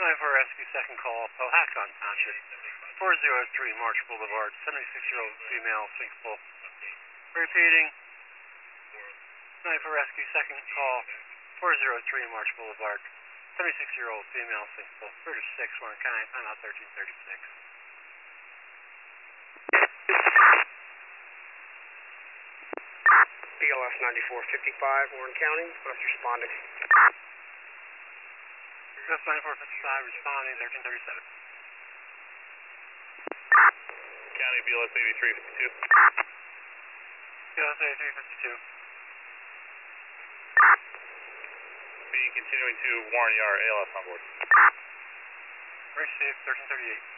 94 Rescue, second call, Powhatan Township, 403 March Boulevard, 76-year-old female sinkhole. Repeating, 94 Rescue, second call, 403 March Boulevard, 76-year-old female sinkhole. British 6, Warren County, timeout 1336. BLS 9455, Warren County, what's responding? BLS 9455, responding 1337. County BLS 8352. BLS 8352. Continuing to Warren ER, ALS on board. Received 1338.